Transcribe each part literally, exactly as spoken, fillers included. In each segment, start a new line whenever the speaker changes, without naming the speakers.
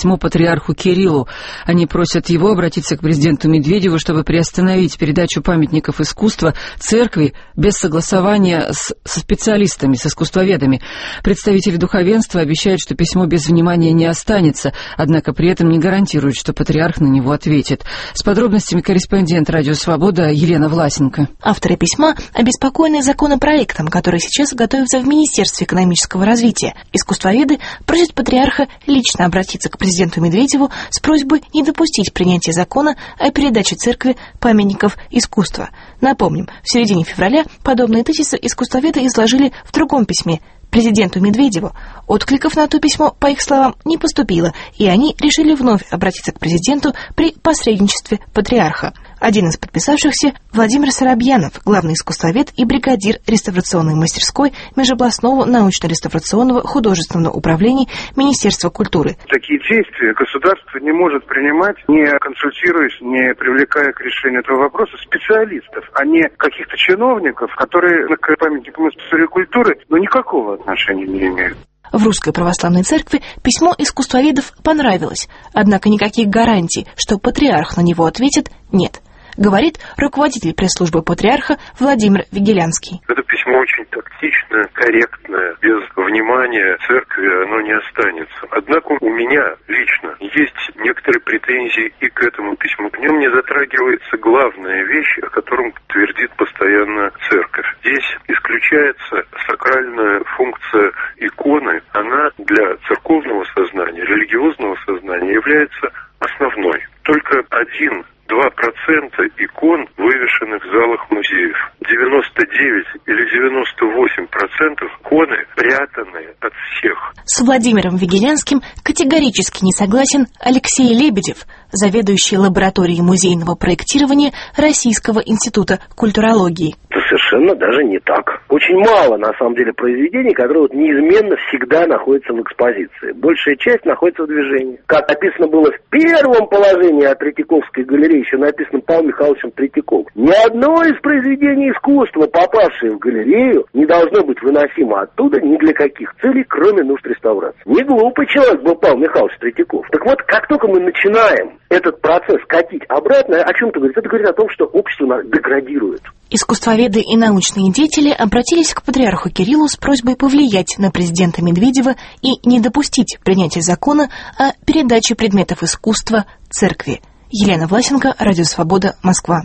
письмо патриарху Кириллу. Они просят его обратиться к президенту Медведеву, чтобы приостановить передачу памятников искусства церкви без согласования с, со специалистами, с искусствоведами. Представители духовенства обещают, что письмо без внимания не останется, однако при этом не гарантируют, что патриарх на него ответит. С подробностями корреспондент «Радио Свобода» Елена Власенко.
Авторы письма обеспокоены законопроектом, который сейчас готовится в Министерстве экономического развития. Искусствоведы просят патриарха лично обратиться к президенту Медведеву с просьбой не допустить принятия закона о передаче церкви памятников искусства. Напомним, в середине февраля подобные тезисы искусствоведы изложили в другом письме президенту Медведеву. Откликов на то письмо, по их словам, не поступило, и они решили вновь обратиться к президенту при посредничестве патриарха. Один из подписавшихся – Владимир Соробьянов, главный искусствовед и бригадир реставрационной мастерской Межобластного научно-реставрационного художественного управления Министерства культуры.
Такие действия государство не может принимать, не консультируясь, не привлекая к решению этого вопроса специалистов, а не каких-то чиновников, которые к памятникам истории культуры, но никакого отношения не имеют.
В Русской Православной Церкви письмо искусствоведов понравилось, однако никаких гарантий, что патриарх на него ответит, нет. Говорит руководитель пресс-службы патриарха Владимир Вигелянский.
Это письмо очень тактичное, корректное, без внимания церкви оно не останется. Однако у меня лично есть некоторые претензии и к этому письму. В нем не затрагивается главная вещь, о котором твердит постоянно церковь. Здесь исключается сакральная функция иконы. Она для церковного сознания, религиозного сознания является основной. Только один Два процента икон вывешены в залах музеев. девяносто девять или девяносто восемь процентов иконы прятаны от всех.
С Владимиром Вигелянским категорически не согласен Алексей Лебедев, заведующий лабораторией музейного проектирования Российского института культурологии.
Это совершенно даже не так. Очень мало, на самом деле, произведений, которые вот неизменно всегда находятся в экспозиции. Большая часть находится в движении. Как написано было в первом положении о Третьяковской галерее, еще написано Павлом Михайловичем Третьяковым. Ни одно из произведений искусства, попавшее в галерею, не должно быть выносимо оттуда ни для каких целей, кроме нужд реставрации. Не глупый человек был Павел Михайлович Третьяков. Так вот, как только мы начинаем этот процесс катить обратно, о чем это говорит? Это говорит о том, что общество деградирует.
Искусствоведы и научные деятели обратились к патриарху Кириллу с просьбой повлиять на президента Медведева и не допустить принятия закона о передаче предметов искусства церкви. Елена Власенко, Радио Свобода, Москва.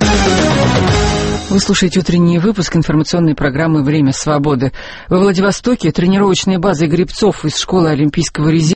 Вы слушаете утренний выпуск информационной программы «Время свободы». Во Владивостоке тренировочные базы гребцов из школы Олимпийского резерва